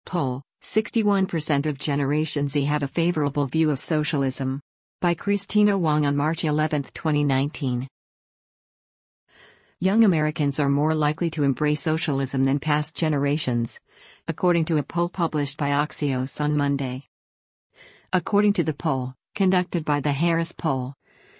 poll, 61% of Generation Z have a favorable view of socialism. By Christina Wong on March 11, 2019. Young Americans are more likely to embrace socialism than past generations, according to a poll published by Axios on Monday. According to the poll, conducted by the Harris Poll,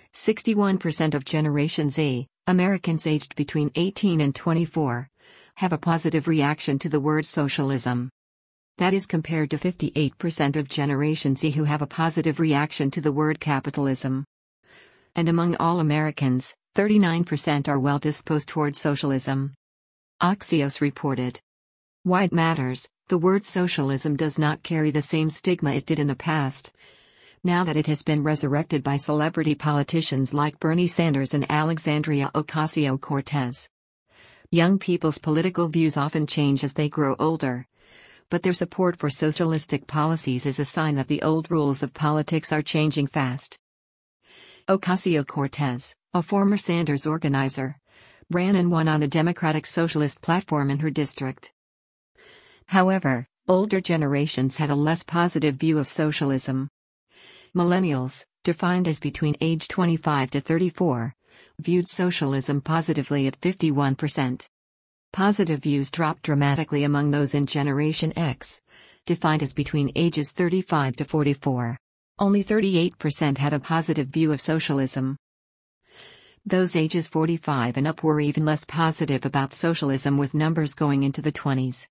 61% of Generation Z, Americans aged between 18 and 24, have a positive reaction to the word socialism. That is compared to 58% of Generation Z who have a positive reaction to the word capitalism. And among all Americans, 39% are well disposed towards socialism. Axios reported. Why it matters, the word socialism does not carry the same stigma it did in the past, now that it has been resurrected by celebrity politicians like Bernie Sanders and Alexandria Ocasio-Cortez. Young people's political views often change as they grow older, but their support for socialistic policies is a sign that the old rules of politics are changing fast. Ocasio-Cortez, a former Sanders organizer, ran and won on a Democratic Socialist platform in her district. However, older generations had a less positive view of socialism. Millennials, defined as between age 25 to 34, viewed socialism positively at 51%. Positive views dropped dramatically among those in Generation X, defined as between ages 35 to 44. Only 38% had a positive view of socialism. Those ages 45 and up were even less positive about socialism, with numbers going into the 20s.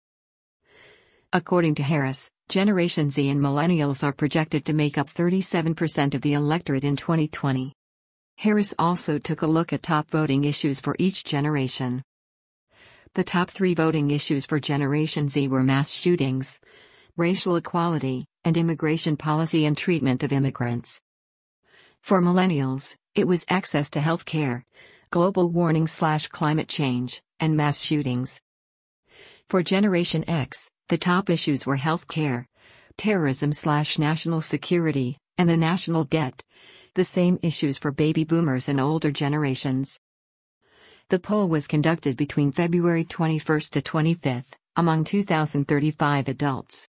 According to Harris, Generation Z and Millennials are projected to make up 37% of the electorate in 2020. Harris also took a look at top voting issues for each generation. The top 3 voting issues for Generation Z were mass shootings, racial equality, and immigration policy and treatment of immigrants. For Millennials, it was access to health care, global warming/climate change, and mass shootings. For Generation X, the top issues were health care, terrorism/national security, and the national debt, the same issues for baby boomers and older generations. The poll was conducted between February 21 to 25, among 2,035 adults.